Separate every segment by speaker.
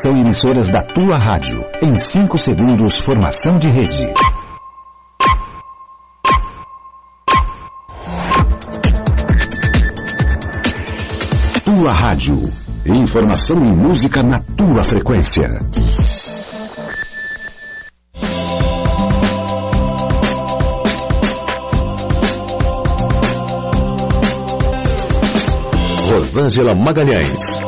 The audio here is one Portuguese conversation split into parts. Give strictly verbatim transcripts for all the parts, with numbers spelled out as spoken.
Speaker 1: Conectam emissoras da tua rádio. Em cinco segundos, formação de rede. Tua rádio. Informação e música na tua frequência. Rosângela Magalhães.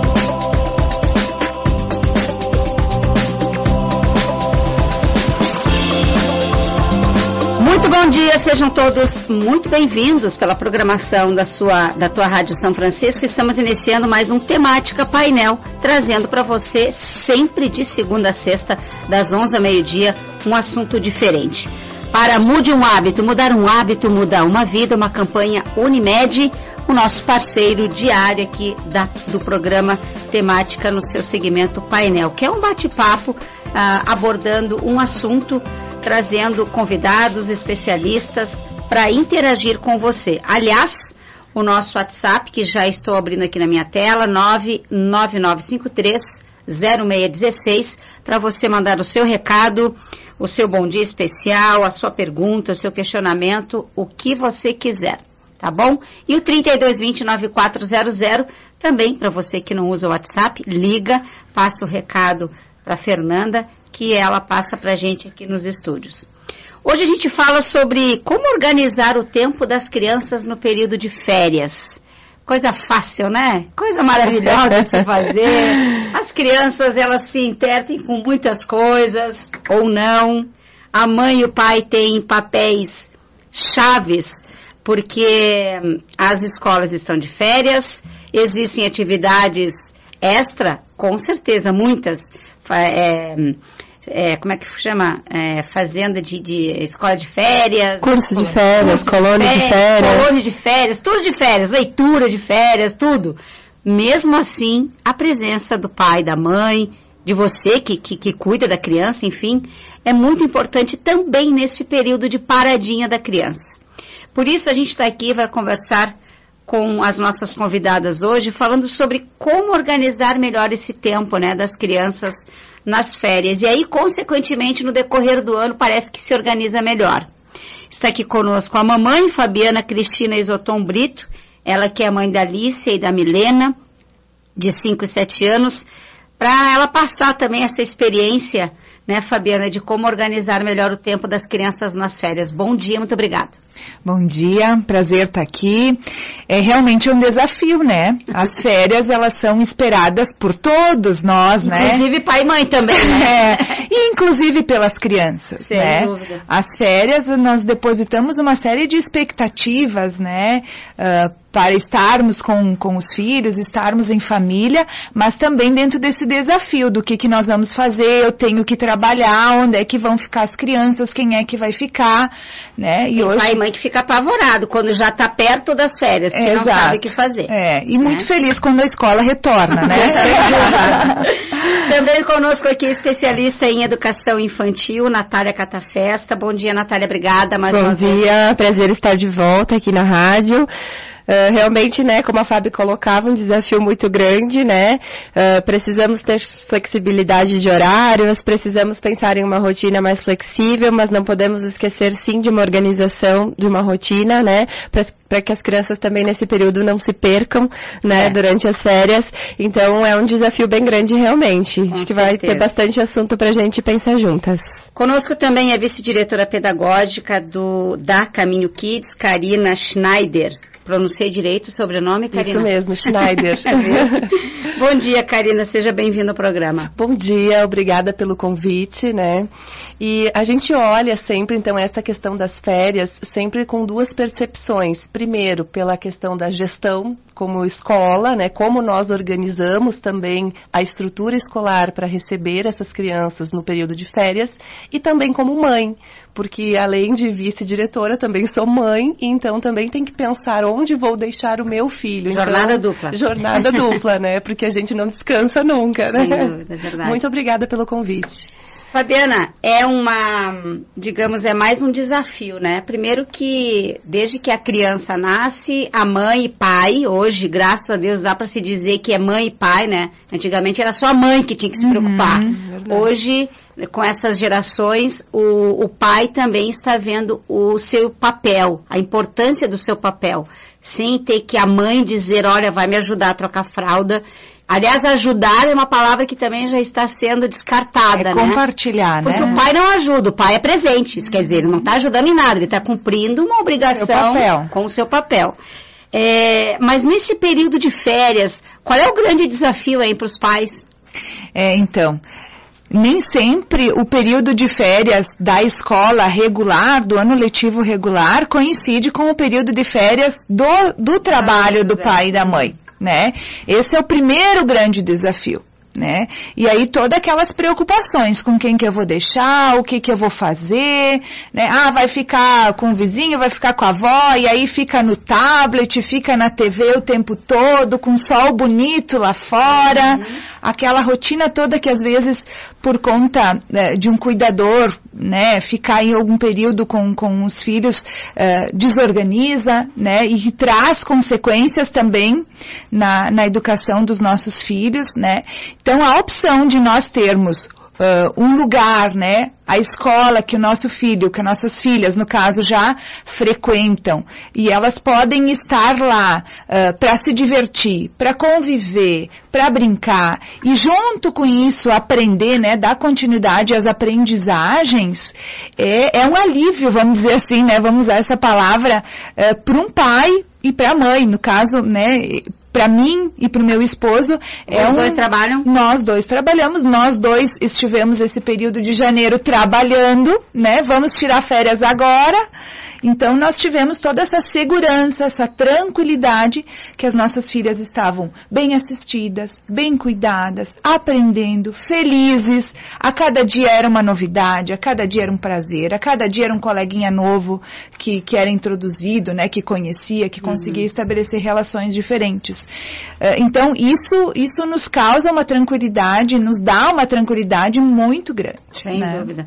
Speaker 2: Muito bom dia, sejam todos muito bem-vindos pela programação da, sua, da tua Rádio São Francisco. Estamos iniciando mais um Temática Painel, trazendo para você, sempre de segunda a sexta, das onze ao meio-dia, um assunto diferente. Para Mude um Hábito, mudar um hábito, mudar uma vida, uma campanha Unimed, o nosso parceiro diário aqui da, do programa Temática no seu segmento Painel, que é um bate-papo ah, abordando um assunto, trazendo convidados, especialistas para interagir com você. Aliás, o nosso WhatsApp, que já estou abrindo aqui na minha tela, nove nove nove cinco três zero seis um seis, para você mandar o seu recado, o seu bom dia especial, a sua pergunta, o seu questionamento, o que você quiser, tá bom? E o trinta e dois vinte, noventa e quatro zero zero, também para você que não usa o WhatsApp, liga, passa o recado para Fernanda, que ela passa para a gente aqui nos estúdios. Hoje a gente fala sobre como organizar o tempo das crianças no período de férias. Coisa fácil, né? Coisa maravilhosa de se fazer. As crianças, elas se intertem com muitas coisas, ou não. A mãe e o pai têm papéis chaves, porque as escolas estão de férias, existem atividades extra, com certeza, muitas. É, é, como é que chama? É, fazenda de, de escola de férias.
Speaker 3: Curso de férias, colônia de férias.
Speaker 2: Colônia de férias, tudo de férias, leitura de férias, tudo. Mesmo assim, a presença do pai, da mãe, de você que, que, que cuida da criança, enfim, é muito importante também nesse período de paradinha da criança. Por isso a gente está aqui e vai conversar com as nossas convidadas hoje, falando sobre como organizar melhor esse tempo, né, das crianças nas férias. E aí, consequentemente, no decorrer do ano, parece que se organiza melhor. Está aqui conosco a mamãe, Fabiana Cristina Isoton Brito, ela que é a mãe da Alicia e da Milena, de cinco e sete anos, para ela passar também essa experiência, né, Fabiana, de como organizar melhor o tempo das crianças nas férias. Bom dia, muito obrigada.
Speaker 3: Bom dia, prazer estar aqui. É realmente um desafio, né? As férias, elas são esperadas por todos nós,
Speaker 2: inclusive,
Speaker 3: né?
Speaker 2: Inclusive pai e mãe também, né?
Speaker 3: É, e inclusive pelas crianças,
Speaker 2: sem
Speaker 3: né?
Speaker 2: dúvida.
Speaker 3: As férias, nós depositamos uma série de expectativas, né? Uh, para estarmos com, com os filhos, estarmos em família, mas também dentro desse desafio do que, que nós vamos fazer, eu tenho que trabalhar, onde é que vão ficar as crianças, quem é que vai ficar, né? E
Speaker 2: Tem
Speaker 3: hoje...
Speaker 2: pai e mãe que fica apavorado quando já está perto das férias, que
Speaker 3: é,
Speaker 2: não
Speaker 3: exato.
Speaker 2: sabe o que fazer.
Speaker 3: É, e muito
Speaker 2: né?
Speaker 3: feliz quando a escola retorna, né?
Speaker 2: Também conosco aqui, especialista em educação infantil, Natália Catafesta. Bom dia, Natália, obrigada mais
Speaker 4: Bom
Speaker 2: uma vez.
Speaker 4: Bom dia, prazer estar de volta aqui na rádio. Uh, realmente, né, como a Fábio colocava, um desafio muito grande, né, uh, precisamos ter flexibilidade de horários, precisamos pensar em uma rotina mais flexível, mas não podemos esquecer, sim, de uma organização, de uma rotina, né, para que as crianças também nesse período não se percam, né, é. durante as férias. Então, é um desafio bem grande, realmente.
Speaker 2: Com
Speaker 4: Acho que
Speaker 2: certeza.
Speaker 4: vai ter bastante assunto para a gente pensar juntas.
Speaker 2: Conosco também é vice-diretora pedagógica do, da Caminho Kids, Karina Schneider. Pronunciei direito o sobrenome, Karina?
Speaker 4: Isso mesmo, Schneider.
Speaker 2: Bom dia, Karina, seja bem-vinda ao programa.
Speaker 5: Bom dia, obrigada pelo convite, né? E a gente olha sempre, então, essa questão das férias, sempre com duas percepções. Primeiro, pela questão da gestão como escola, né? Como nós organizamos também a estrutura escolar para receber essas crianças no período de férias, e também como mãe, porque além de vice-diretora, também sou mãe, e então também tem que pensar onde vou deixar o meu filho.
Speaker 2: Jornada
Speaker 5: então,
Speaker 2: dupla.
Speaker 5: Jornada dupla, né? Porque a gente não descansa nunca, né?
Speaker 2: Sem dúvida, é verdade.
Speaker 5: Muito obrigada pelo convite.
Speaker 2: Fabiana, é uma, digamos, é mais um desafio, né? Primeiro que, desde que a criança nasce, a mãe e pai, hoje, graças a Deus, dá para se dizer que é mãe e pai, né? Antigamente era só a mãe que tinha que se preocupar.
Speaker 3: Uhum,
Speaker 2: hoje, com essas gerações, o, o pai também está vendo o seu papel, a importância do seu papel, sem ter que a mãe dizer, olha, vai me ajudar a trocar fralda. Aliás, ajudar é uma palavra que também já está sendo descartada,
Speaker 3: é
Speaker 2: né?
Speaker 3: Compartilhar,
Speaker 2: Porque
Speaker 3: né?
Speaker 2: o pai não ajuda, o pai é presente. Isso quer dizer, ele não está ajudando em nada, ele está cumprindo uma obrigação com o seu papel. É, mas nesse período de férias, qual é o grande desafio aí para os pais?
Speaker 3: É, então... Nem sempre o período de férias da escola regular, do ano letivo regular, coincide com o período de férias do, do trabalho do pai e da mãe, né? Esse é o primeiro grande desafio, né? E aí todas aquelas preocupações com quem que eu vou deixar, o que que eu vou fazer, né? Ah, vai ficar com o vizinho, vai ficar com a avó, e aí fica no tablet, fica na T V o tempo todo, com sol bonito lá fora, uhum. Aquela rotina toda que às vezes, por conta né, de um cuidador, né, ficar em algum período com, com os filhos, uh, desorganiza, né, e traz consequências também na, na educação dos nossos filhos, né. Então, a opção de nós termos uh, um lugar, né, a escola que o nosso filho, que nossas filhas, no caso, já frequentam, e elas podem estar lá uh, para se divertir, para conviver, para brincar, e junto com isso aprender, né, dar continuidade às aprendizagens, é, é um alívio, vamos dizer assim, né, vamos usar essa palavra, uh, para um pai e para a mãe, no caso, né, para mim e para o meu esposo. É
Speaker 2: Os
Speaker 3: um,
Speaker 2: dois trabalham?
Speaker 3: Nós dois trabalhamos, nós dois estivemos esse período de janeiro trabalhando, né? Vamos tirar férias agora. Então, nós tivemos toda essa segurança, essa tranquilidade que as nossas filhas estavam bem assistidas, bem cuidadas, aprendendo, felizes. A cada dia era uma novidade, a cada dia era um prazer, a cada dia era um coleguinha novo que, que era introduzido, né, que conhecia, que conseguia uhum. estabelecer relações diferentes. Então, isso, isso nos causa uma tranquilidade, nos dá uma tranquilidade muito grande.
Speaker 2: Sem
Speaker 3: né?
Speaker 2: dúvida.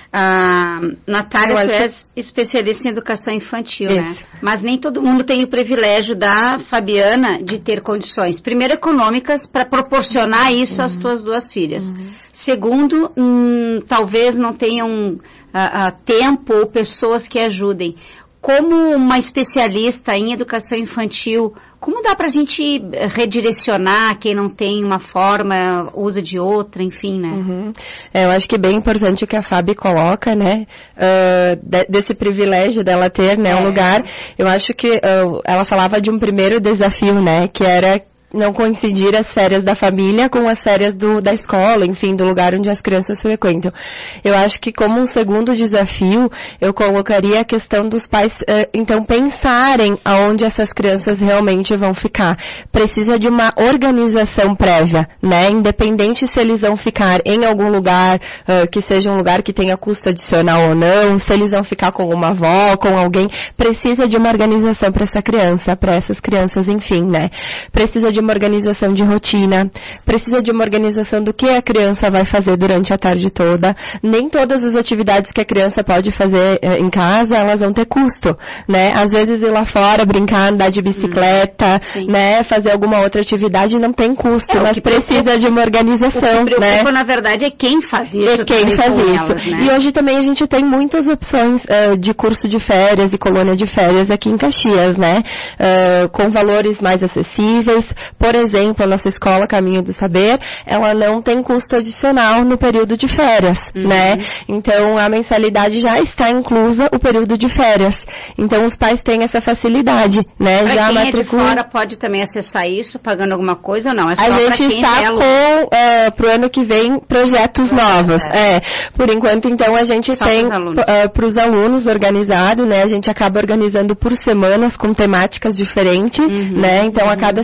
Speaker 2: Ah, Natália, tu és especialista em educação infantil, Isso. né? Mas nem todo mundo tem o privilégio da Fabiana de ter condições, primeiro, econômicas, para proporcionar isso uhum. às tuas duas filhas. Uhum. Segundo, hum, talvez não tenham ah, ah, tempo ou pessoas que ajudem. Como uma especialista em educação infantil, como dá para a gente redirecionar quem não tem uma forma, usa de outra, enfim, né?
Speaker 4: Uhum. É, eu acho que é bem importante o que a Fábio coloca, né? Uh, de, desse privilégio dela ter, né, é. um lugar. Eu acho que uh, ela falava de um primeiro desafio, né? Que era não coincidir as férias da família com as férias do, da escola, enfim, do lugar onde as crianças frequentam. Eu acho que como um segundo desafio, eu colocaria a questão dos pais, uh, então, pensarem aonde essas crianças realmente vão ficar. Precisa de uma organização prévia, né? Independente se eles vão ficar em algum lugar, uh, que seja um lugar que tenha custo adicional ou não, se eles vão ficar com uma avó, com alguém, precisa de uma organização para essa criança, para essas crianças, enfim, né? Precisa de uma organização de rotina, precisa de uma organização do que a criança vai fazer durante a tarde toda. Nem todas as atividades que a criança pode fazer eh, em casa, elas vão ter custo, né? Às vezes ir lá fora, brincar, andar de bicicleta, hum, né? Fazer alguma outra atividade não tem custo, é, mas precisa preocupa, de uma organização, o que preocupa, né?
Speaker 2: na verdade, é quem faz isso.
Speaker 4: É quem faz isso. Elas, né? E hoje também a gente tem muitas opções uh, de curso de férias e colônia de férias aqui em Caxias, né? Uh, com valores mais acessíveis. Por exemplo, a nossa escola Caminho do Saber, ela não tem custo adicional no período de férias, uhum. né? Então, a mensalidade já está inclusa o período de férias. Então, os pais têm essa facilidade, né?
Speaker 2: Pra
Speaker 4: já
Speaker 2: quem
Speaker 4: matricula...
Speaker 2: é de fora pode também acessar isso, pagando alguma coisa ou não? É só
Speaker 4: a gente
Speaker 2: quem
Speaker 4: está
Speaker 2: é
Speaker 4: com, uh, pro ano que vem, projetos é, novos. É. É. Por enquanto, então, a gente só tem para os alunos, uh, alunos organizado, né? A gente acaba organizando por semanas com temáticas diferentes, uhum. né? Então, uhum. a cada semana uma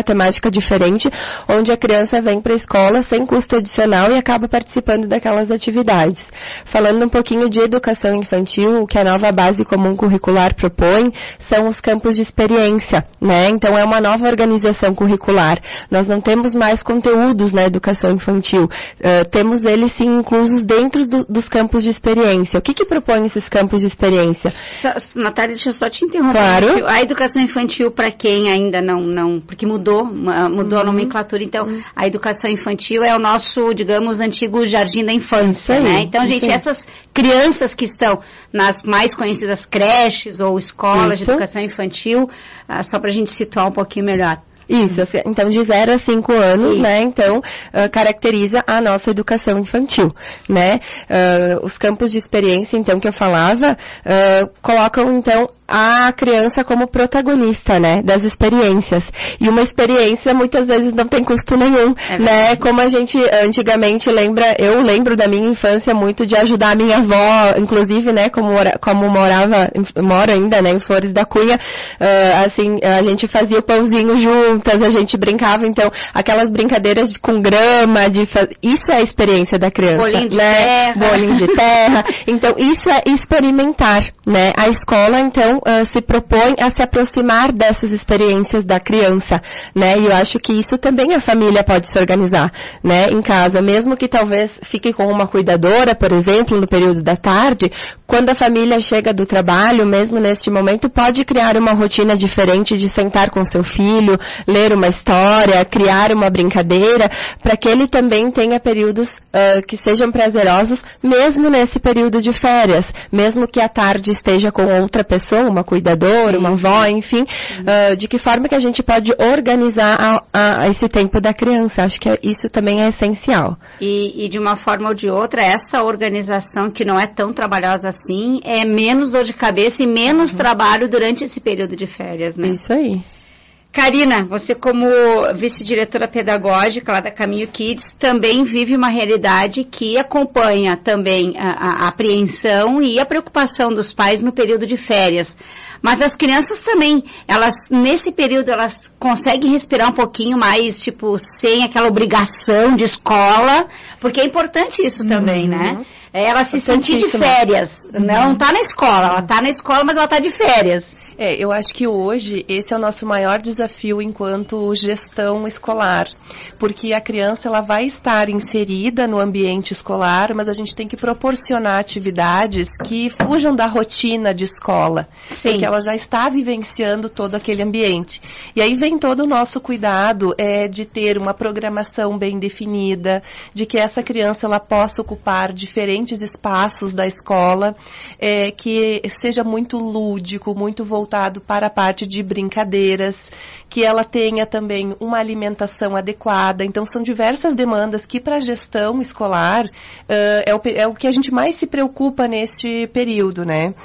Speaker 4: temática diferente, onde a criança vem para a escola sem custo adicional e acaba participando daquelas atividades. Falando um pouquinho de educação infantil, o que a nova base comum curricular propõe são os campos de experiência, né? Então é uma nova organização curricular. Nós não temos mais conteúdos na educação infantil. Uh, temos eles sim inclusos dentro do, dos campos de experiência. O que que propõe esses campos de experiência?
Speaker 2: Só, Natália, deixa eu só te interromper.
Speaker 4: Claro.
Speaker 2: A educação infantil, para quem ainda não, não, porque mudou, mudou uhum. a nomenclatura, então uhum. a educação infantil é o nosso, digamos, antigo jardim da infância, né? Então, gente, essas crianças que estão nas mais conhecidas creches ou escolas Isso. de educação infantil, ah, só para a gente situar um pouquinho melhor.
Speaker 4: Isso, então de zero a cinco anos, Isso. né, então, uh, caracteriza a nossa educação infantil, né. Uh, os campos de experiência, então, que eu falava, uh, colocam, então, a criança como protagonista, né, das experiências. E uma experiência, muitas vezes, não tem custo nenhum, é né, como a gente antigamente lembra, eu lembro da minha infância muito de ajudar a minha avó, inclusive, né, como, como morava, moro ainda, né, em Flores da Cunha, uh, assim, a gente fazia o pãozinho junto, a gente brincava, então, aquelas brincadeiras de, com grama, de fa... isso é a experiência da criança,
Speaker 2: bolinho de
Speaker 4: né?
Speaker 2: terra.
Speaker 4: Bolinho de terra. Então, isso é experimentar, né? A escola, então, uh, se propõe a se aproximar dessas experiências da criança, né? E eu acho que isso também a família pode se organizar, né? Em casa, mesmo que talvez fique com uma cuidadora, por exemplo, no período da tarde, quando a família chega do trabalho, mesmo neste momento, pode criar uma rotina diferente de sentar com seu filho, ler uma história, criar uma brincadeira, para que ele também tenha períodos uh, que sejam prazerosos, mesmo nesse período de férias, mesmo que à tarde esteja com outra pessoa, uma cuidadora, uma avó, enfim, uh, de que forma que a gente pode organizar a, a, a esse tempo da criança. Acho que isso também é essencial.
Speaker 2: E, e de uma forma ou de outra, essa organização que não é tão trabalhosa assim, é menos dor de cabeça e menos uhum. trabalho durante esse período de férias, né?
Speaker 4: Isso aí.
Speaker 2: Karina, você como vice-diretora pedagógica lá da Caminho Kids, também vive uma realidade que acompanha também a, a apreensão e a preocupação dos pais no período de férias. Mas as crianças também, elas, nesse período, elas conseguem respirar um pouquinho mais, tipo, sem aquela obrigação de escola, porque é importante isso uhum. também, né? É ela se sentir de férias, uhum. não tá na escola, ela tá na escola, mas ela tá de férias.
Speaker 5: É, eu acho que hoje esse é o nosso maior desafio enquanto gestão escolar, porque a criança ela vai estar inserida no ambiente escolar, mas a gente tem que proporcionar atividades que fujam da rotina de escola,
Speaker 2: Sim.
Speaker 5: porque ela já está vivenciando todo aquele ambiente. E aí vem todo o nosso cuidado é, de ter uma programação bem definida, de que essa criança ela possa ocupar diferentes espaços da escola, é, que seja muito lúdico, muito voltado voltado para a parte de brincadeiras, que ela tenha também uma alimentação adequada. Então, são diversas demandas que, para a gestão escolar, uh, é, o, é o que a gente mais se preocupa neste período, né?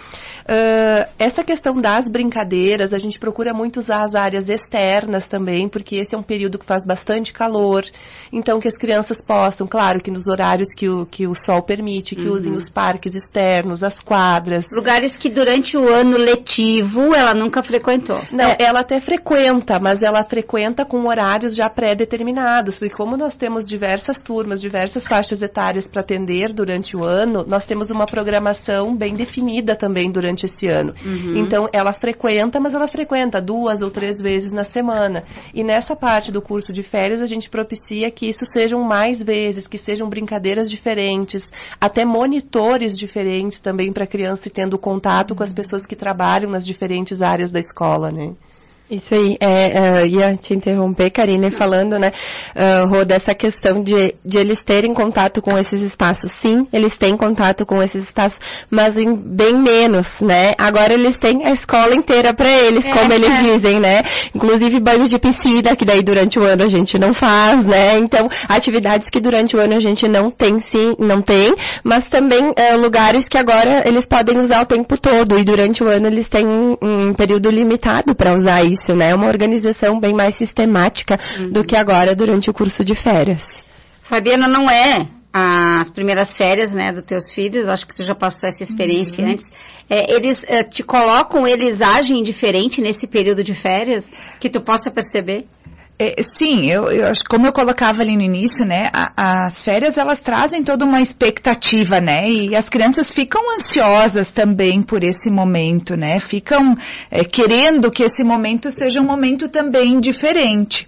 Speaker 5: Uh, essa questão das brincadeiras, a gente procura muito usar as áreas externas também, porque esse é um período que faz bastante calor. Então, que as crianças possam, claro, que nos horários que o, que o sol permite, que uhum. usem os parques externos, as quadras.
Speaker 2: Lugares que durante o ano letivo ela nunca frequentou.
Speaker 5: Não, é. ela até frequenta, mas ela frequenta com horários já pré-determinados, porque como nós temos diversas turmas, diversas faixas etárias para atender durante o ano, nós temos uma programação bem definida também durante esse ano. Uhum. Então, ela frequenta, mas ela frequenta duas ou três vezes na semana. E nessa parte do curso de férias, a gente propicia que isso sejam mais vezes, que sejam brincadeiras diferentes, até monitores diferentes também para a criança ir tendo contato uhum. com as pessoas que trabalham nas diferentes áreas da escola, né?
Speaker 4: Isso aí, é, uh, ia te interromper, Karine, falando, né, uh, Rô, dessa questão de, de eles terem contato com esses espaços. Sim, eles têm contato com esses espaços, mas em bem menos, né? Agora eles têm a escola inteira para eles, é, como eles é. dizem, né? Inclusive banhos de piscina, que daí durante o ano a gente não faz, né? Então, atividades que durante o ano a gente não tem, sim, não tem, mas também uh, lugares que agora eles podem usar o tempo todo, e durante o ano eles têm um, um período limitado para usar isso. Isso, né? É uma organização bem mais sistemática uhum. do que agora durante o curso de férias.
Speaker 2: Fabiana, não é as primeiras férias, né, dos teus filhos, acho que você já passou essa experiência uhum. antes. É, eles é, te colocam, eles agem diferente nesse período de férias, que tu possa perceber?
Speaker 3: É, sim, eu, eu acho, como eu colocava ali no início, né, a, as férias elas trazem toda uma expectativa, né, e as crianças ficam ansiosas também por esse momento, né, ficam é, querendo que esse momento seja um momento também diferente.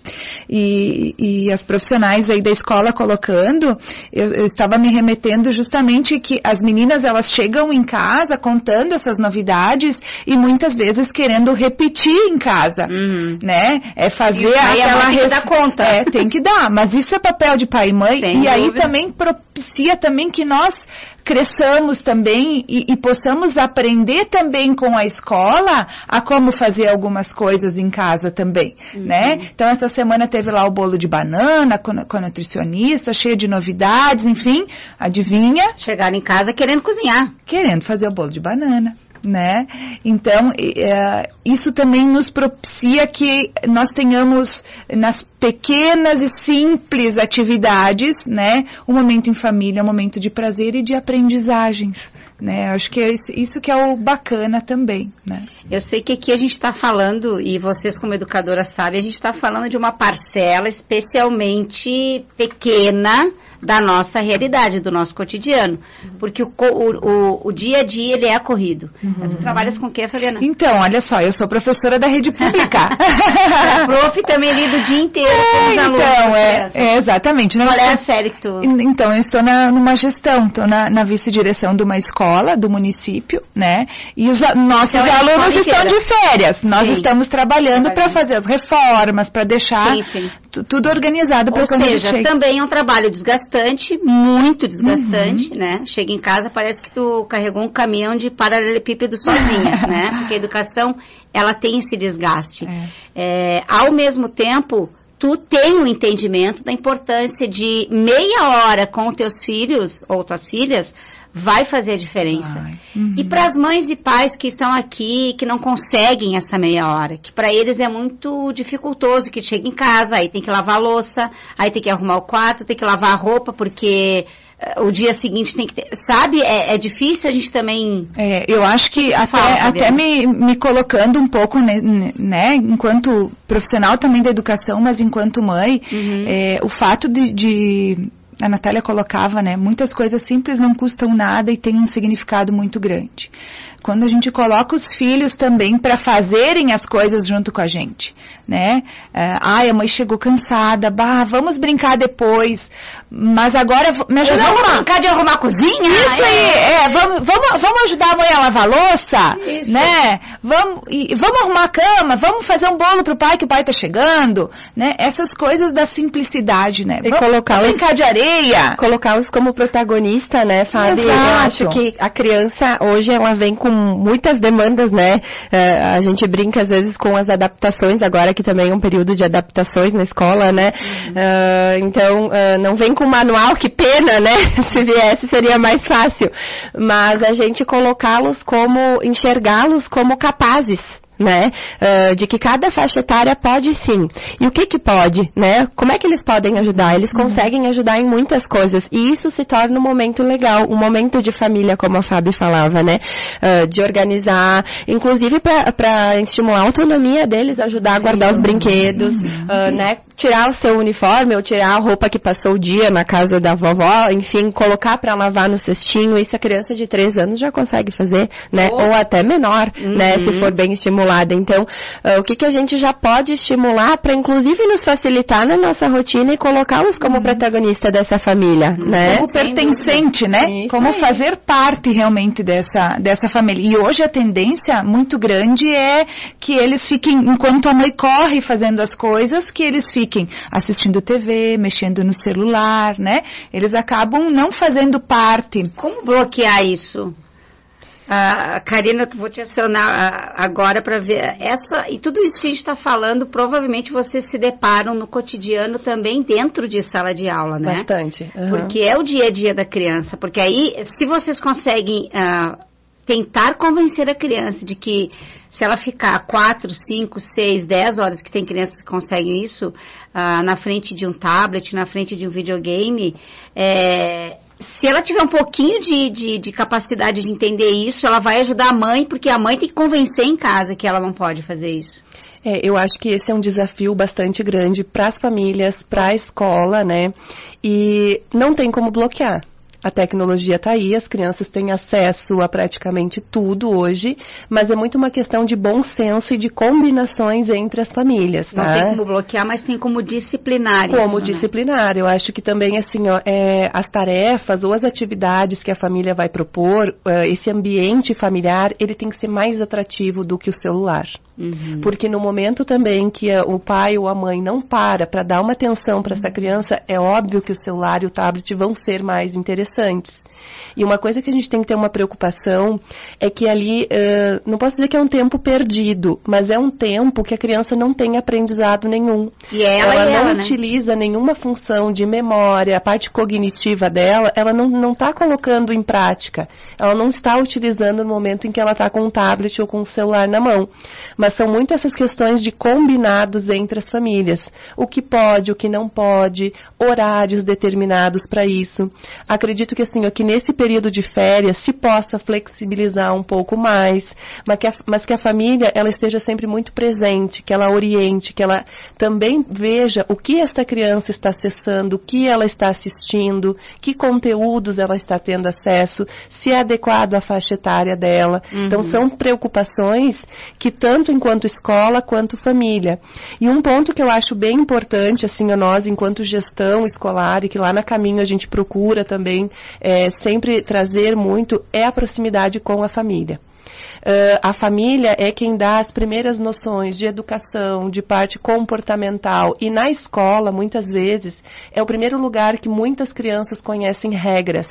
Speaker 3: E, e as profissionais aí da escola colocando, eu, eu estava me remetendo justamente que as meninas elas chegam em casa contando essas novidades e muitas vezes querendo repetir em casa, uhum. né, é fazer aquela
Speaker 2: tem que dar conta.
Speaker 3: É, tem que dar, mas isso é papel de pai e mãe.
Speaker 2: Sem
Speaker 3: e aí
Speaker 2: dúvida.
Speaker 3: também propicia também que nós cresçamos também e, e possamos aprender também com a escola a como fazer algumas coisas em casa também, uhum. né? Então essa semana teve lá o bolo de banana com, com a nutricionista, cheio de novidades, enfim, adivinha?
Speaker 2: Chegaram em casa querendo cozinhar.
Speaker 3: Querendo fazer o bolo de banana. Né? Então, é, isso também nos propicia que nós tenhamos nas pequenas e simples atividades, né, um momento em família, um momento de prazer e de aprendizagens, né? Acho que é isso que é o bacana também, né?
Speaker 2: Eu sei que aqui a gente está falando, e vocês como educadora sabem, a gente está falando de uma parcela especialmente pequena da nossa realidade, do nosso cotidiano. Porque o, o, o, o dia a dia, ele é corrido. Uhum. Tu trabalhas com o quê, Fabiana?
Speaker 3: Então, olha só, eu sou professora da rede pública.
Speaker 2: A prof também lida o dia inteiro com os
Speaker 3: é,
Speaker 2: alunos.
Speaker 3: Então, é, é, exatamente.
Speaker 2: Qual
Speaker 3: Nós
Speaker 2: é a
Speaker 3: estamos,
Speaker 2: série que tu...
Speaker 3: Então, eu estou na, numa gestão, estou na, na vice-direção de uma escola, do município, né? E os nossos
Speaker 2: então,
Speaker 3: alunos estão de férias. Sim. Nós estamos trabalhando para fazer as reformas, para deixar sim, sim. tudo organizado para quando eles cheguem.
Speaker 2: Também é um trabalho desgastante, muito desgastante, uhum. né? Chega em casa, parece que tu carregou um caminhão de paralelepípedo sozinha, né? Porque a educação, ela tem esse desgaste. É. É, ao mesmo tempo, tu tem um entendimento da importância de meia hora com teus filhos ou tuas filhas, vai fazer a diferença. Uhum. E para as mães e pais que estão aqui, que não conseguem essa meia hora, que para eles é muito dificultoso, que chega em casa, aí tem que lavar a louça, aí tem que arrumar o quarto, tem que lavar a roupa, porque uh, o dia seguinte tem que ter... Sabe, é, é difícil a gente também...
Speaker 3: É, eu acho que até, fala, até me, me colocando um pouco, né, né, enquanto profissional também da educação, mas enquanto mãe, uhum. é, o fato de... de a Natália colocava, né, muitas coisas simples não custam nada e têm um significado muito grande. Quando a gente coloca os filhos também para fazerem as coisas junto com a gente, né? É, ai, a mãe chegou cansada, bah, vamos brincar depois, mas agora me ajuda a arrumar.
Speaker 2: brincar de arrumar a cozinha?
Speaker 3: Isso aí, é, vamos, vamos, vamos ajudar a mãe a lavar a louça, Isso. né? Vamos, e, vamos arrumar a cama, vamos fazer um bolo pro pai que o pai tá chegando, né? Essas coisas da simplicidade, né?
Speaker 4: E
Speaker 3: vamos
Speaker 4: colocar
Speaker 3: brincar os, de areia.
Speaker 4: Colocá-los como protagonista, né, Fábio?
Speaker 3: Exato.
Speaker 4: Eu acho que a criança hoje ela vem com muitas demandas, né? Uh, a gente brinca às vezes com as adaptações agora, que também é um período de adaptações na escola, né? Uhum. Uh, então, uh, não vem com manual, que pena, né? Se viesse seria mais fácil. Mas a gente colocá-los como, enxergá-los como capazes, né, uh, de que cada faixa etária pode sim. E o que que pode, né? Como é que eles podem ajudar? Eles conseguem ajudar em muitas coisas. E isso se torna um momento legal, um momento de família, como a Fábio falava, né? Uh, de organizar, inclusive para estimular a autonomia deles, ajudar a guardar sim. os brinquedos, uhum. uh, né? Tirar o seu uniforme ou tirar a roupa que passou o dia na casa da vovó, enfim, colocar para lavar no cestinho. Isso a criança de três anos já consegue fazer, né? Oh. Ou até menor, uhum. né? Se for bem estimulado. Então, uh, o que que a gente já pode estimular para, inclusive, nos facilitar na nossa rotina e colocá-los como uhum. protagonista dessa família, uhum. né?
Speaker 3: Como pertencente, né? Isso como aí. Fazer parte realmente dessa, dessa família. E hoje a tendência muito grande é que eles fiquem, enquanto a mãe corre fazendo as coisas, que eles fiquem assistindo T V, mexendo no celular, né? Eles acabam não fazendo parte.
Speaker 2: Como bloquear isso? A uh, Karina, vou te acionar uh, agora para ver essa, e tudo isso que a gente está falando, provavelmente vocês se deparam no cotidiano também dentro de sala de aula, né?
Speaker 4: Bastante. Uhum.
Speaker 2: Porque é o dia a dia da criança, porque aí, se vocês conseguem uh, tentar convencer a criança de que se ela ficar quatro, cinco, seis, dez horas, que tem crianças que conseguem isso, uh, na frente de um tablet, na frente de um videogame, é... se ela tiver um pouquinho de, de, de capacidade de entender isso, ela vai ajudar a mãe, porque a mãe tem que convencer em casa que ela não pode fazer isso.
Speaker 5: É, eu acho que esse é um desafio bastante grande para as famílias, para a escola, né? E não tem como bloquear. A tecnologia está aí, as crianças têm acesso a praticamente tudo hoje, mas é muito uma questão de bom senso e de combinações entre as famílias, tá?
Speaker 2: Não tem como bloquear, mas tem como disciplinar isso,
Speaker 5: Como
Speaker 2: né?
Speaker 5: disciplinar. Eu acho que também, assim, ó, é, as tarefas ou as atividades que a família vai propor, uh, esse ambiente familiar, ele tem que ser mais atrativo do que o celular. Uhum. Porque no momento também que a, o pai ou a mãe não para para dar uma atenção para essa criança, é óbvio que o celular e o tablet vão ser mais interessantes. E uma coisa que a gente tem que ter uma preocupação é que ali, uh, não posso dizer que é um tempo perdido, mas é um tempo que a criança não tem aprendizado nenhum.
Speaker 2: E ela,
Speaker 5: ela
Speaker 2: e
Speaker 5: não
Speaker 2: ela,
Speaker 5: utiliza, né, nenhuma função de memória, a parte cognitiva dela, ela não está colocando em prática. Ela não está utilizando no momento em que ela está com um tablet ou com um celular na mão. Mas são muito essas questões de combinados entre as famílias. O que pode, o que não pode, horários determinados para isso. Acredito que, assim, que nesse período de férias se possa flexibilizar um pouco mais, mas que, a, mas que a família ela esteja sempre muito presente, que ela oriente, que ela também veja o que esta criança está acessando, o que ela está assistindo, que conteúdos ela está tendo acesso, se é adequado à faixa etária dela. Uhum. Então, são preocupações que tanto enquanto escola quanto família. E um ponto que eu acho bem importante, assim, a nós, enquanto gestão escolar, e que lá na Caminho a gente procura também é, sempre trazer muito, é a proximidade com a família. Uh, a família é quem dá as primeiras noções de educação, de parte comportamental. E na escola, muitas vezes, é o primeiro lugar que muitas crianças conhecem regras.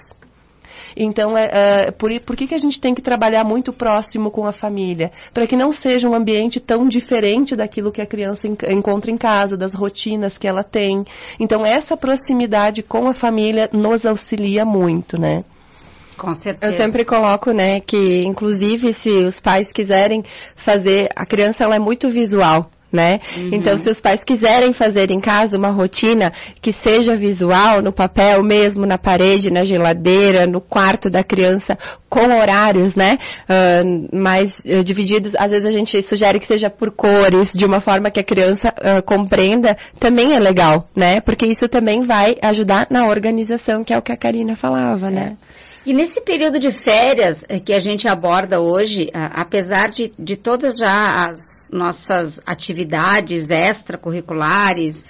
Speaker 5: Então, é, é, por, por que, que a gente tem que trabalhar muito próximo com a família? Para que não seja um ambiente tão diferente daquilo que a criança en, encontra em casa, das rotinas que ela tem. Então, essa proximidade com a família nos auxilia muito, né?
Speaker 2: Com certeza.
Speaker 4: Eu sempre coloco, né, que inclusive se os pais quiserem fazer, a criança ela é muito visual. Né? Uhum. Então, se os pais quiserem fazer em casa uma rotina que seja visual, no papel mesmo, na parede, na geladeira, no quarto da criança, com horários, né? Uh, mais uh, divididos, às vezes a gente sugere que seja por cores, de uma forma que a criança uh, compreenda, também é legal, né? Porque isso também vai ajudar na organização, que é o que a Karina falava, certo, né?
Speaker 2: E nesse período de férias que a gente aborda hoje, apesar de, de todas já as nossas atividades extracurriculares,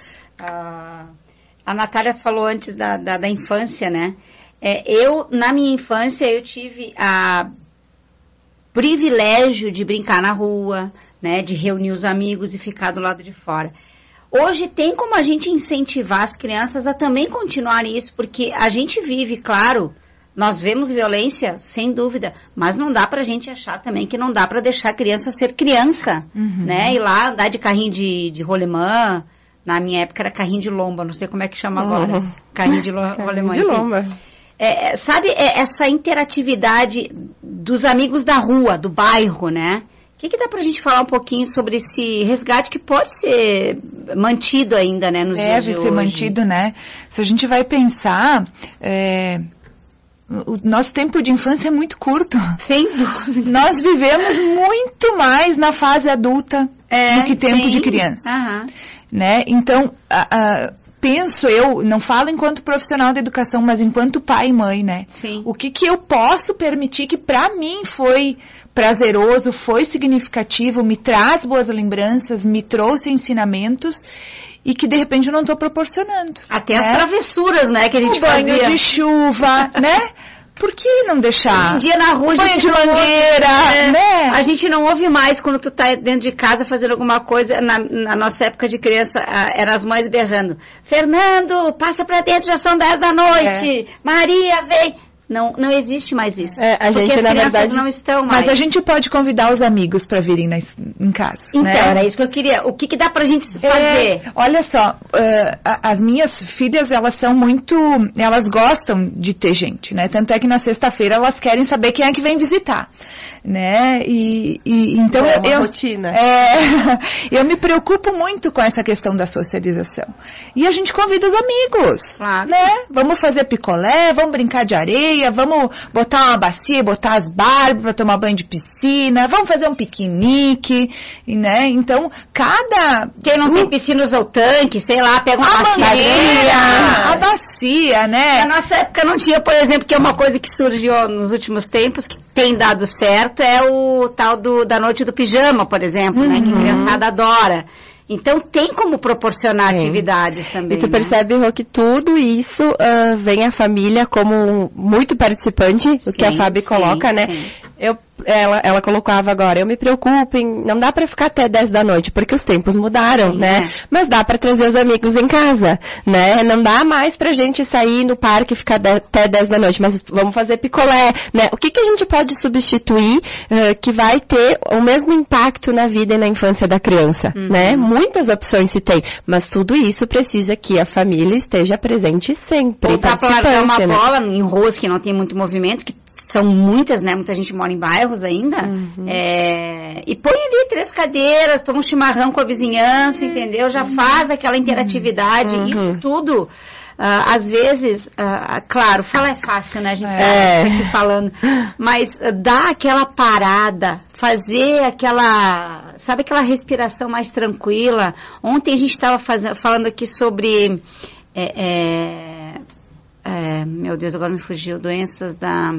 Speaker 2: a, a Natália falou antes da, da, da infância, né? É, eu, na minha infância, eu tive a privilégio de brincar na rua, né? De reunir os amigos e ficar do lado de fora. Hoje tem como a gente incentivar as crianças a também continuarem isso, porque a gente vive, claro... Nós vemos violência, sem dúvida, mas não dá pra gente achar também que não dá pra deixar a criança ser criança, uhum, né? Ir lá andar de carrinho de, de rolemã, na minha época era carrinho de lomba, não sei como é que chama uhum. agora. Carrinho de lo, carrinho rolemã.
Speaker 4: de lomba.
Speaker 2: É, sabe, é essa interatividade dos amigos da rua, do bairro, né? O que, que dá pra gente falar um pouquinho sobre esse resgate que pode ser mantido ainda, né, nos dias de hoje?
Speaker 3: Deve ser mantido, né? Se a gente vai pensar... É... O nosso tempo de infância é muito curto.
Speaker 2: Sem dúvida.
Speaker 3: Nós vivemos muito mais na fase adulta é, do que tempo sim. de criança.
Speaker 2: Uhum.
Speaker 3: Né? Então, a, a, penso eu, não falo enquanto profissional da educação, mas enquanto pai e mãe, né?
Speaker 2: Sim.
Speaker 3: O que, que eu posso permitir que para mim foi prazeroso, foi significativo, me traz boas lembranças, me trouxe ensinamentos... E que, de repente, eu não estou proporcionando.
Speaker 2: Até
Speaker 3: né?
Speaker 2: as travessuras, né, que a gente
Speaker 3: o banho
Speaker 2: fazia.
Speaker 3: de chuva, né? Por que não deixar?
Speaker 2: Um dia na rua,
Speaker 3: o banho de mangueira,
Speaker 2: ouve, é,
Speaker 3: né?
Speaker 2: A gente não ouve mais quando tu tá dentro de casa fazendo alguma coisa. Na, na nossa época de criança, eram as mães berrando. Fernando, passa pra dentro, já são dez da noite. É. Maria, vem... Não, não existe mais isso.
Speaker 4: É, a gente,
Speaker 2: porque as
Speaker 4: na
Speaker 2: crianças
Speaker 4: verdade,
Speaker 2: não estão mais.
Speaker 3: Mas a gente pode convidar os amigos para virem na, em casa.
Speaker 2: Então,
Speaker 3: né?
Speaker 2: era isso que eu queria. O que, que dá pra gente fazer?
Speaker 3: É, olha só, uh, as minhas filhas, elas são muito... Elas gostam de ter gente, né? Tanto é que na sexta-feira elas querem saber quem é que vem visitar. né? E, e então
Speaker 5: é uma
Speaker 3: eu,
Speaker 5: rotina.
Speaker 3: É, eu me preocupo muito com essa questão da socialização. E a gente convida os amigos,
Speaker 2: claro.
Speaker 3: né? Vamos fazer picolé, vamos brincar de areia, vamos botar uma bacia, botar as Barbie para tomar banho de piscina, vamos fazer um piquenique, né? Então, cada...
Speaker 2: Quem não tem piscina usa o tanque, sei lá, pega uma
Speaker 3: a
Speaker 2: bacia.
Speaker 3: mangueira, a bacia, né?
Speaker 2: Na nossa época não tinha, por exemplo, que é uma coisa que surgiu nos últimos tempos, que tem dado certo, é o tal do, da noite do pijama, por exemplo, uhum. né? Que a criançada adora. Então, tem como proporcionar é. atividades também.
Speaker 4: E tu
Speaker 2: né?
Speaker 4: percebe, Rô, que tudo isso uh, vem a família como muito participante, sim, o que a Fábio sim, coloca, né? Sim. Eu, ela, ela colocava agora, eu me preocupo em, não dá pra ficar até dez da noite, porque os tempos mudaram, sim, né? É. Mas dá pra trazer os amigos em casa, né? Não dá mais pra gente sair no parque e ficar de, até dez da noite, mas vamos fazer picolé, né? O que que a gente pode substituir uh, que vai ter o mesmo impacto na vida e na infância da criança, uhum. né? Muitas opções se tem, mas tudo isso precisa que a família esteja presente sempre.
Speaker 2: Ou pra largar uma
Speaker 4: né?
Speaker 2: bola em ruas que não tem muito movimento, que são muitas, né? Muita gente mora em bairros ainda. Uhum. É, e põe ali três cadeiras, toma um chimarrão com a vizinhança, entendeu? Já faz aquela interatividade. Uhum. Isso tudo, uh, às vezes, uh, claro, falar é fácil, né? A gente é. sabe aqui falando. Mas uh, dá aquela parada, fazer aquela, sabe, aquela respiração mais tranquila. Ontem a gente estava falando aqui sobre... É, é, é, meu Deus, agora me fugiu. Doenças da...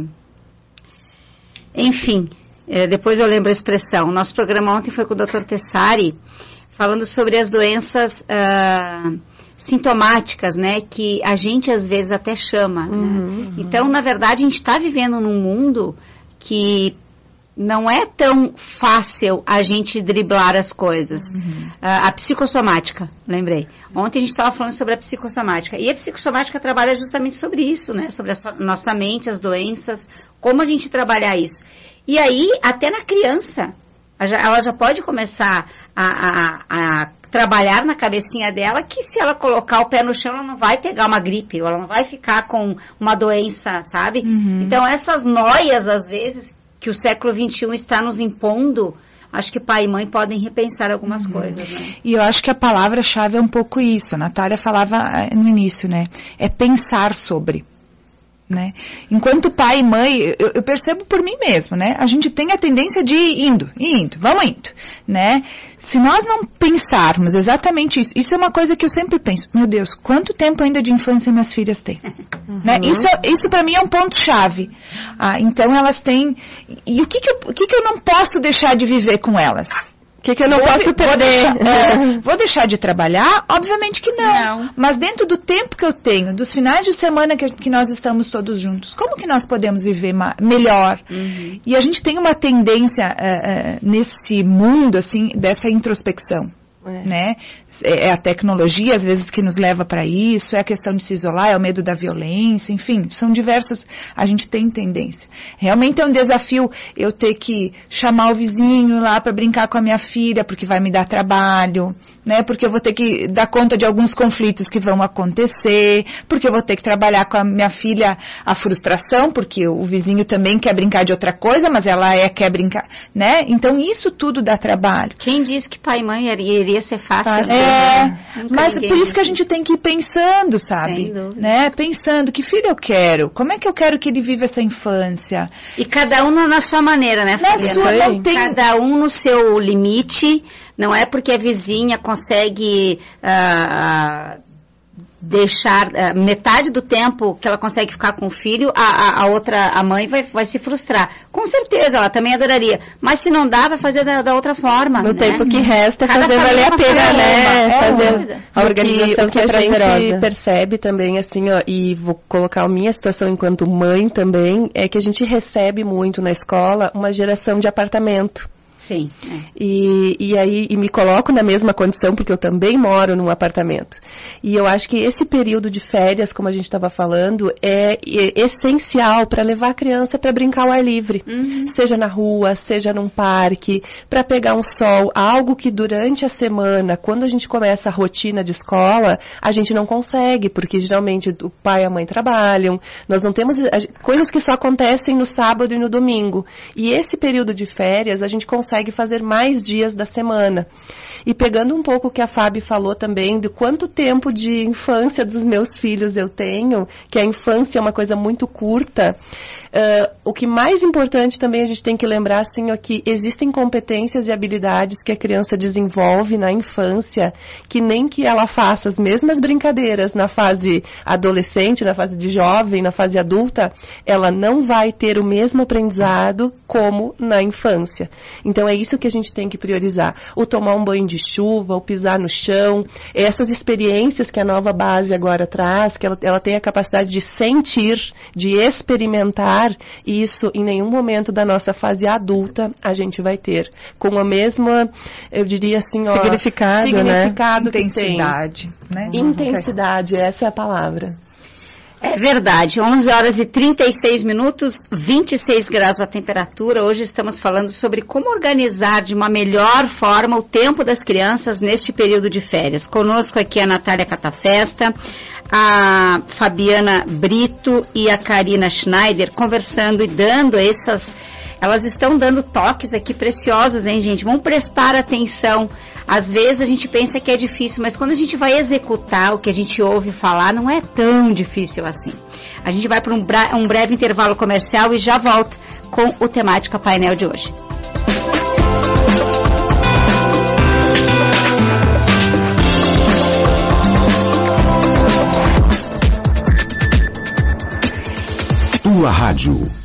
Speaker 2: Enfim, é, depois eu lembro a expressão. Nosso programa ontem foi com o doutor Tessari, falando sobre as doenças uh, sintomáticas, né? Que a gente às vezes até chama. Uhum, né? Uhum. Então, na verdade, a gente está vivendo num mundo que não é tão fácil a gente driblar as coisas. Uhum. Uh, a psicossomática, lembrei. Ontem a gente estava falando sobre a psicossomática. E a psicossomática trabalha justamente sobre isso, né? Sobre a so- nossa mente, as doenças, como a gente trabalhar isso. E aí, até na criança, ela já pode começar a, a, a trabalhar na cabecinha dela que se ela colocar o pé no chão, ela não vai pegar uma gripe, ou ela não vai ficar com uma doença, sabe? Uhum. Então, essas noias, às vezes, que o século vinte e um está nos impondo, acho que pai e mãe podem repensar algumas uhum. coisas, né? E
Speaker 3: eu acho que a palavra-chave é um pouco isso. A Natália falava no início, né? É pensar sobre. Né? Enquanto pai e mãe, eu, eu percebo por mim mesmo, né? A gente tem a tendência de ir indo, indo, vamos indo, né? Se nós não pensarmos exatamente isso, isso é uma coisa que eu sempre penso, meu Deus, quanto tempo ainda de infância minhas filhas têm? Uhum. Né? Isso, isso para mim é um ponto-chave. Ah, então elas têm, e o que que eu, o que que eu não posso deixar de viver com elas?
Speaker 4: O que, que eu não
Speaker 3: vou
Speaker 4: posso
Speaker 3: de,
Speaker 4: perder?
Speaker 3: Vou deixar, é, vou deixar de trabalhar? Obviamente que não. não. Mas dentro do tempo que eu tenho, dos finais de semana que, que nós estamos todos juntos, como que nós podemos viver ma- melhor? Uhum. E a gente tem uma tendência uh, uh, nesse mundo, assim, dessa introspecção. É. Né? É a tecnologia, às vezes, que nos leva para isso, é a questão de se isolar, é o medo da violência, enfim, são diversas, a gente tem tendência. Realmente é um desafio eu ter que chamar o vizinho lá para brincar com a minha filha, porque vai me dar trabalho, né? Porque eu vou ter que dar conta de alguns conflitos que vão acontecer, porque eu vou ter que trabalhar com a minha filha a frustração, porque o vizinho também quer brincar de outra coisa, mas ela é, quer brincar, né? Então isso tudo dá trabalho.
Speaker 2: Quem disse que pai e mãe iria ser fácil?
Speaker 3: É, mas por isso que a gente tem que ir pensando, sabe? Né? Pensando, que filho eu quero? Como é que eu quero que ele viva essa infância?
Speaker 2: E cada um na sua maneira, né,
Speaker 3: Fabiana? Na sua, não tem...
Speaker 2: Cada um no seu limite, não é porque a vizinha consegue... Uh, deixar uh, metade do tempo que ela consegue ficar com o filho, a, a, a outra, a mãe vai, vai se frustrar. Com certeza, ela também adoraria. Mas se não dá, vai fazer da, da outra forma.
Speaker 4: No
Speaker 2: né?
Speaker 4: tempo que resta, Cada fazer valer a pena, né? É, fazer a organização que, que a gente
Speaker 5: percebe também, assim, ó, e vou colocar a minha situação enquanto mãe também, é que a gente recebe muito na escola uma geração de apartamento.
Speaker 2: Sim. É.
Speaker 5: E, e aí e me coloco na mesma condição, porque eu também moro num apartamento. E eu acho que esse período de férias, como a gente estava falando, é, é essencial para levar a criança para brincar ao ar livre. Uhum. Seja na rua, seja num parque, para pegar um sol, algo que durante a semana, quando a gente começa a rotina de escola, a gente não consegue, porque geralmente o pai e a mãe trabalham, nós não temos coisas que só acontecem no sábado e no domingo. E esse período de férias, a gente consegue fazer mais dias da semana. E pegando um pouco o que a Fábio falou também, de quanto tempo de infância dos meus filhos eu tenho, que a infância é uma coisa muito curta, Uh, o que mais importante também a gente tem que lembrar, assim, é que existem competências e habilidades que a criança desenvolve na infância, que nem que ela faça as mesmas brincadeiras na fase adolescente, na fase de jovem, na fase adulta, ela não vai ter o mesmo aprendizado como na infância. Então é isso que a gente tem que priorizar. O tomar um banho de chuva, o pisar no chão, essas experiências que a nova base agora traz, que ela, ela tem a capacidade de sentir, de experimentar, isso em nenhum momento da nossa fase adulta a gente vai ter. Com a mesma, eu diria assim, ó,
Speaker 4: significado,
Speaker 5: significado
Speaker 3: né?
Speaker 5: que
Speaker 3: Intensidade,
Speaker 5: tem.
Speaker 3: né?
Speaker 5: Intensidade, essa é a palavra.
Speaker 2: É verdade, onze horas e trinta e seis minutos, vinte e seis graus a temperatura. Hoje estamos falando sobre como organizar de uma melhor forma o tempo das crianças neste período de férias. Conosco aqui a Natália Catafesta, a Fabiana Brito e a Karina Schneider conversando e dando essas... Elas estão dando toques aqui preciosos, hein, gente? Vamos prestar atenção. Às vezes a gente pensa que é difícil, mas quando a gente vai executar o que a gente ouve falar, não é tão difícil assim. A gente vai para um, um breve intervalo comercial e já volta com o Temática Painel de hoje.
Speaker 1: Tua Rádio.